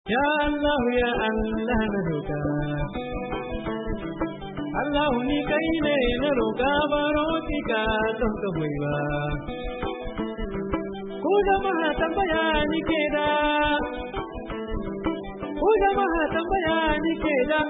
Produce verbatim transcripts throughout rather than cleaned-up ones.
Ya Allah ya Allah na roƙa Allah ni kai ne na roƙa baro ki ka don ka hoyi ba ko jama'a tambaya ni ke da ko jama'a tambaya ni ke da.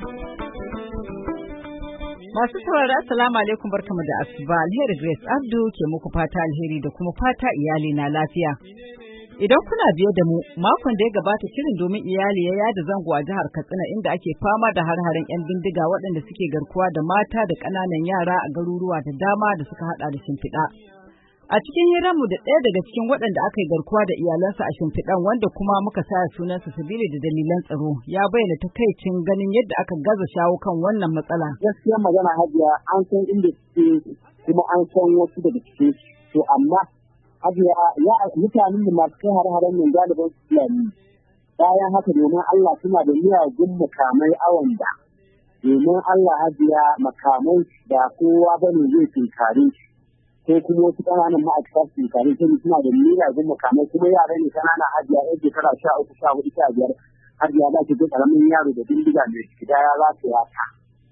Masu saurara assalamu alaikum barkamu da asuba. Alheri Grace Abdu ke muku fata alheri da kuma fata iyali na lafiya. Idan kuna biye da mu, makon da ya gabata shirin domin iyali ya yada zango a jihar Katsina inda ake fama da har-haren 'yan bindiga waɗanda suke garkuwa da mata da ƙananan yara a garuruwa da dama da suka haɗa da Shimfiɗa. A cikin hiranmu da ɗaya daga cikin waɗanda aka yi garkuwa da iyalansa a Shimfiɗan wanda kuma muka sa sunansa sabili da dalilan tsaro ya bayyana takaicin ganin yadda aka gaza shawo kan wannan matsala. Gaskiya magana Hajiya an san inda suke kuma an san wasu daga cikin su amma Hajiya ya mutanen da masu kai har-haren nan galiban su Fulani bayan haka domin Allah suna da miyagun makamai awon da domin Allah Hajiya makamai da kowa bane zai tunkare shi. ko kuma wasu ƙananan ma'aikata su tare da suna da miyagun makamai kuma yara ne ƙananan Hajiya yan shekara sha uku sha hudu sha biyar Hajiya za ki ga ƙaramin yaro da bindiga mai gida ya za su yata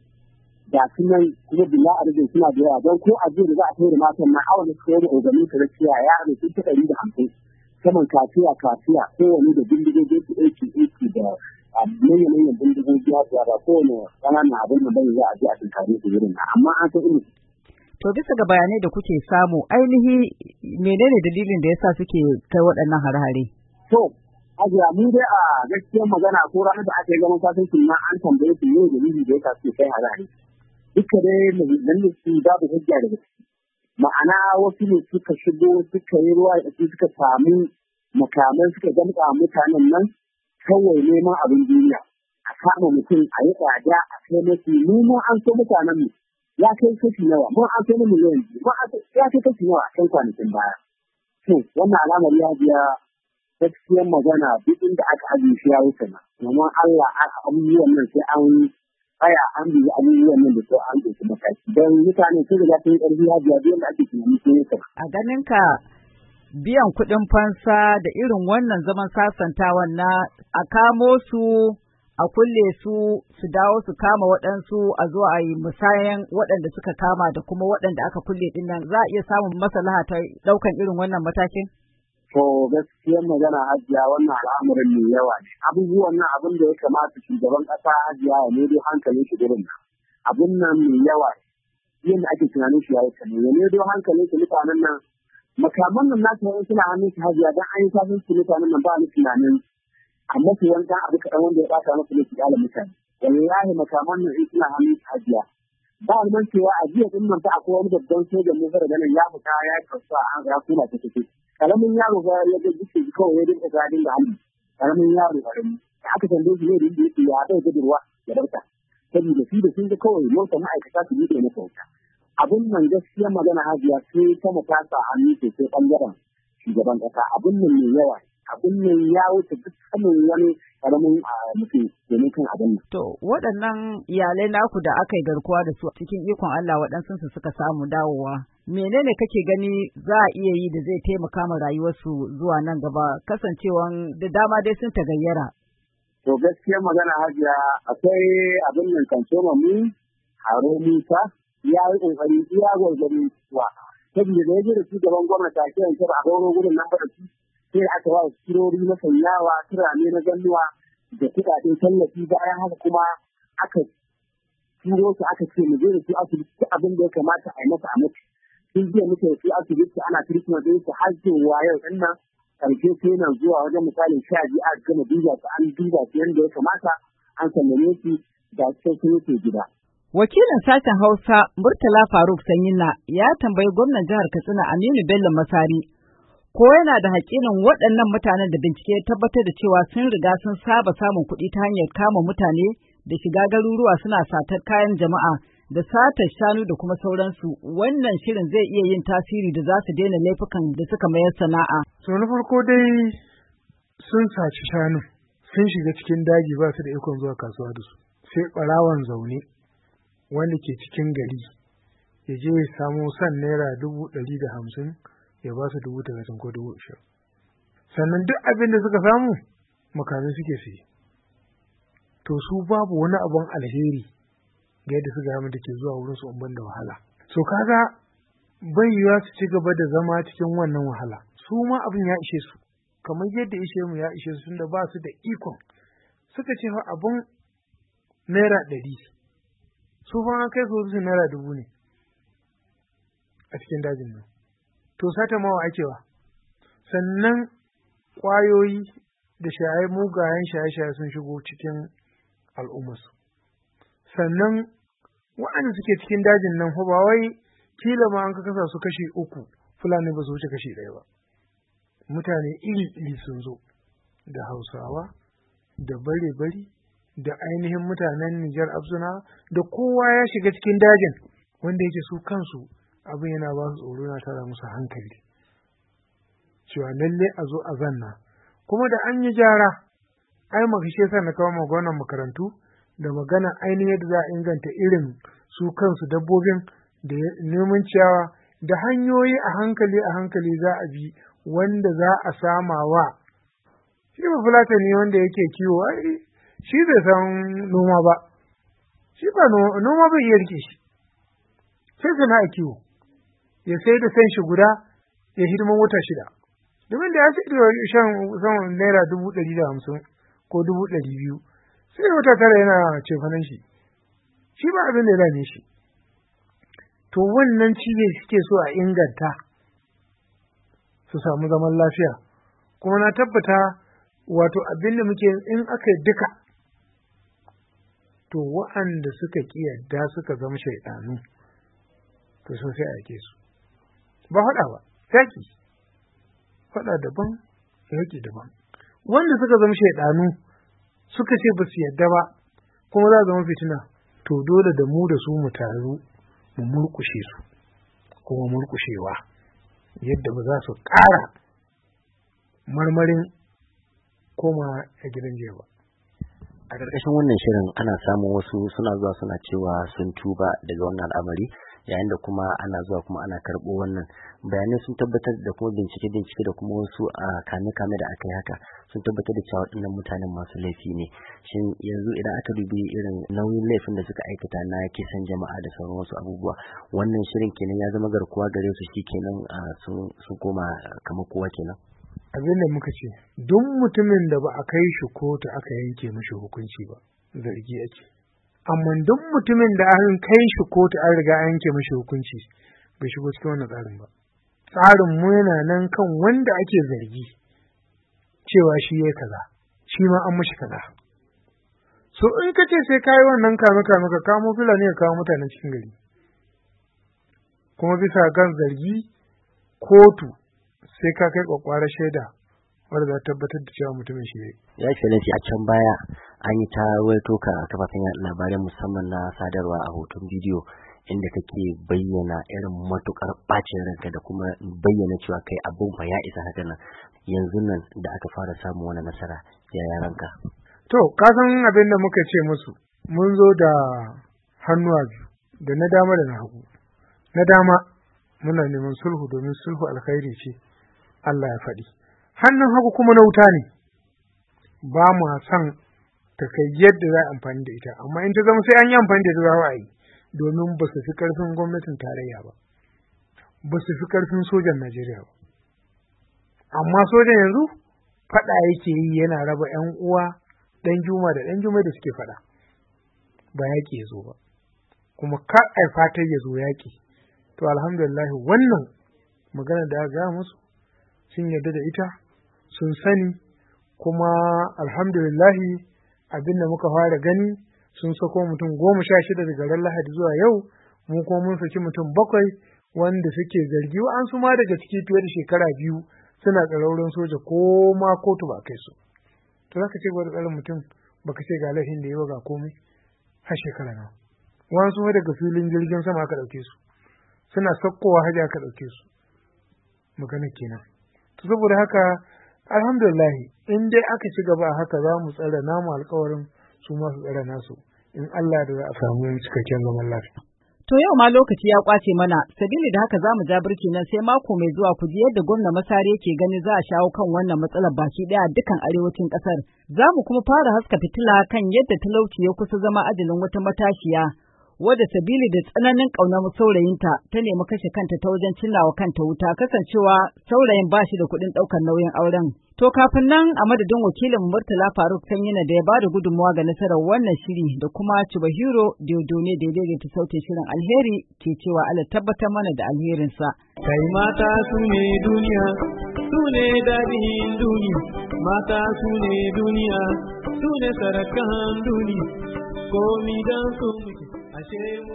da sunan kuma bila arzikin suna da yawa don ko a jiya da za a kai da matan na awon da suka yi da oganin su rakiya yara ne sun fi ɗari da hamsin saman kafiya kafiya kowane da bindigogi su aiki aiki da manyan bindigogi ya ba kowane ƙananan abin da bai za a je a tunkare su wurin amma an san irin. To bisa ga bayanai da kuke samu ainihi menene dalilin da yasa suke kai waɗannan hare-hare? To, Hajiya mu dai a gaskiyar magana ko ranar da aka yi zaman sasancin nan an tambaye su ne dalili da yasa suke kai hare-hare. Duka dai nan da su babu hujja daga ciki. Ma'ana wasu ne suka shigo suka yi ruwa da su suka samu makaman suka gamka mutanen nan kawai neman abin duniya. A kama mutum a yi tsada a kai masu mu an so mutanen mu. ya kai kashi nawa mun an kai miliyan mun an ya kai kashi nawa a kan kwanakin baya to wannan alamar ya biya gaskiyar magana duk inda aka ajiye shi ya wuce na amma Allah aka abubuwan nan sai an tsaya an bi abubuwan nan da sai an ɗauki mataki don mutane sun riga sun ƙarfi ya biya duk inda ake tunani sun yi a ganin ka biyan kuɗin fansa da irin wannan zaman sasantawan na a kamo su a kulle su su dawo su kama waɗansu a zo a yi musayan waɗanda suka kama da kuma waɗanda aka kulle ɗin nan za a iya samun maslaha ta ɗaukan irin wannan matakin? To gaskiyar magana Hajiya wannan al'amarin mai yawa ne. Abubuwan nan abin da ya kamata shugaban ƙasa Hajiya ya maido hankalin shi gurin nan. Abin nan mai yawa ne. Yadda ake tunanin shi ya yi kane. Ya maido hankalin shi mutanen nan. Makaman nan na tunanin suna hannun shi Hajiya don an yi safin su mutanen nan ba ni tunanin amma su yanka abu kaɗan wanda ya ɓata masa ne su ƙyale mutane. Wallahi makaman nan in suna hannun su Hajiya. Ba a man cewa a jiya ɗin nan fa akwai wani babban sojan mu daga nan ya fita ya kasuwa an ya kula ta take. Karamin yaro ba ya ga duke kawai ya dinga gadin da hannu. Karamin yaro karami. Da aka tambaye shi ne da yake ya bai da ruwa ya dauka. Saboda shi da sun ga kawai mota ma'aikata su bude masa wuta. Abun nan gaskiya magana Hajiya sai ta matasa hannu sosai ɓangaren shugaban ƙasa. Abun nan mai yawa. Abun nan ya wuce duk sanin wani karamin mutum domin kan abin nan. To waɗannan iyalai naku da aka yi garkuwa da su cikin ikon Allah waɗansu su suka samu dawowa. Menene kake gani za a iya yi da zai taimaka ma rayuwarsu zuwa nan gaba kasancewan da dama dai sun tagayyara? To gaskiya magana Hajiya akwai abin nan kan soma mu Haro Musa ya yi ƙoƙari iya gwargwari wa. Saboda da ya je da shugaban gwamnati a kiran kira a gauro gudun nan ba da su sai aka ba su kirori na sanyawa turane na zannuwa da kuɗaɗen tallafi bayan haka kuma aka turo su aka ce mu je da su asibiti abin da ya kamata a yi masa a mutu sun jiya muke da su asibiti ana treatment da su har zuwa yau ɗin nan ƙarshe sai nan zuwa wajen misalin sha biyu a gama duba su an duba su yadda ya kamata an sallame su da sai sun yake gida. Wakilin sashen Hausa Murtala Faruk Sanyina ya tambayi gwamnan jihar Katsina Aminu Bello Masari ko yana da haƙƙinin waɗannan mutanen da bincike ya tabbatar da cewa sun riga sun saba samun kuɗi ta hanyar kama mutane da shiga garuruwa suna satar kayan jama'a da satar shanu da kuma sauransu wannan shirin zai iya yin tasiri da za su daina laifukan da suka mayar sana'a. So na farko dai sun saci shanu sun shiga cikin daji ba su da ikon zuwa kasuwa da su sai ɓarawan zaune wanda ke cikin gari ya je ya samu san naira dubu ɗari da hamsin ya ba su dubu talatin ko dubu ashirin sannan duk abin da suka samu makamai suke siye. To su babu wani abun alheri ga yadda su gama da ke zuwa wurin su umban da wahala. So kaga bai yiwa su ci gaba da zama cikin wannan wahala. Su ma abin ya ishe su, kamar yadda ishe mu ya ishe su tunda ba su da ikon. Suka ce fa abun naira ɗari, su fa an kai su naira dubu ne a cikin dajin nan. To sata mawa akewa. Sannan ƙwayoyi da shaye mugayen shaye-shaye sun shigo cikin al'ummarsu. Sannan waɗanda suke cikin dajin nan fa ba wai kila ma an ka kasa su kashi uku, Fulani ba su wuce kashi ɗaya ba. Mutane iri-iri sun zo, da Hausawa, da bare-bari, da ainihin mutanen Nijar Abzuna, da kowa ya shiga cikin dajin, wanda yake su kansu abin yana ba su tsoro, na tara musu hankali. Cewa lalle a zo a zanna. Kuma da an yi gyara, ai makashe sa na kawo maganar makarantu, da magana ainihin yadda za a inganta irin su kansu dabbobin da neman ciyawa, da hanyoyi a hankali a hankali za a bi wanda za a sama wa shi ba Fulatani wanda yake kiwo, ai shi bai san noma ba, shi ba noma bai iya rike shi, sai sana'a kiwo, ya sai da san shi guda ya hidiman wata shida, domin da ya sai da shan san naira dubu ɗari da hamsin ko dubu ɗari biyu, sai wata tara yana cefanen shi, shi ba abin da ya dame shi. To wannan ci ne suke so a inganta su samu zaman lafiya, kuma na tabbata wato abin da muke in aka yi duka, to wa'anda suka ƙiyarda suka zama shaiɗanu, to sun sai a yake su. Ba faɗa ba, yaƙi, faɗa daban, yaƙi daban. Wanda suka zama shaiɗanu suka ce ba su yadda ba, kuma za a zama fitina, to dole da mu da su mu taru mu murƙushe su, kuma murƙushewa yadda ba za su ƙara marmarin koma a gidan jiya ba. A ƙarƙashin wannan shirin ana samun wasu suna zuwa suna cewa sun tuba daga wannan al'amari, yayin da kuma ana zuwa kuma ana karɓo wannan bayanai sun tabbatar da kuma bincike-bincike da kuma wasu a kame-kame da aka yi haka sun tabbatar da cewa waɗannan mutanen masu laifi ne. Shin yanzu idan aka dubi irin nauyin laifin da suka aikata na kisan jama'a da sauran wasu abubuwa, wannan shirin kenan ya zama garkuwa gare su, shi kenan sun koma kamar kowa kenan? Abin da muka ce, duk mutumin da ba a kai shi kotu aka yanke mashi hukunci ba, zargi ake. Amma duk mutumin da an kai shi kotu an riga an yanke mashi hukunci, bai shigo cikin wannan tsarin ba. Tsarin mu yana nan kan wanda ake zargi cewa shi ya kaza, shi ma an mashi kaza. So in ka ce sai ka yi wannan kame-kame ka kamo Fulani ka kawo mutanen cikin gari, kuma bisa kan zargi kotu sai ka kai kwakwara shaida wadda za ta tabbatar da cewa mutumin shi ne. Ya excellency, a can baya an yi ta waito ka a kafafen yaɗa labarai musamman na sadarwa a hoton bidiyo inda kake bayyana irin matukar bacin ranka da kuma bayyana cewa kai abun fa ya isa haka nan. Yanzu nan da aka fara samun wani nasara, yaya ranka? To, ka san abin da muka ce musu, mun zo da hannuwa biyu, da na dama da na hagu. Na dama muna neman sulhu domin sulhu alkhairi ce Allah ya faɗi. Hannun hagu kuma na wuta ne, ba mu san ta kai yadda za a amfani da ita, amma in ta zama sai an yi amfani da ita za a yi, domin ba su fi ƙarfin gwamnatin tarayya ba, ba su fi ƙarfin sojan Najeriya ba. Amma sojan yanzu faɗa yake yi yana raba ‘yan uwa ɗan juma da ɗan juma da suke faɗa, ba yaƙi ya zo ba, kuma kar ai fatar ya zo yaƙi. To alhamdulillah wannan magana da aka gaya musu sun yarda da ita, sun sani, kuma alhamdulillahi abin da muka fara gani sun sako mutum goma sha shida daga ran Lahadi zuwa yau, mu kuma mun saki mutum bakwai wanda suke zargi, an su ma daga ciki fiye da shekara biyu suna tsarauran soja ko ma kotu ba kai su. To zaka ce gwada tsarin mutum baka ce ga laifin da yawa ga komai har shekara nawa. Wani su daga filin jirgin sama aka ɗauke su, suna sakkowa haji aka ɗauke su. Magana kenan. To saboda haka alhamdulillah in dai aka ci gaba a haka za mu tsara namu alƙawarin, su ma su tsara nasu, in Allah da za a samu cikakken zaman lafiya. To yau ma lokaci ya kwace mana, sabili da haka za mu ja birki nan sai mako mai zuwa ku ji yadda gwamna Masari yake gani za a shawo kan wannan matsalar baki daya a dukkan arewacin kasar. Za mu kuma fara haska fitila kan yadda talauci ya kusa zama ajalin wata matashiya, wadda sabili da tsananin ƙaunar saurayinta ta nemi kashe kanta ta wajen cillawa kanta wuta, kasancewa saurayin ba shi da kuɗin ɗaukar nauyin auren. To kafin nan a madadin wakilin Murtala Faruk Sanyina da ya ba da gudunmawa ga nasarar wannan shiri da kuma Chubahiro Diodone da ya daidaita sautin shirin, alheri ke cewa Allah tabbatar mana da alherinsa. Kai mata su ne duniya, su ne daɗin duniya, mata su ne duniya, su ne sarakan duniya, komi don su muke, ashe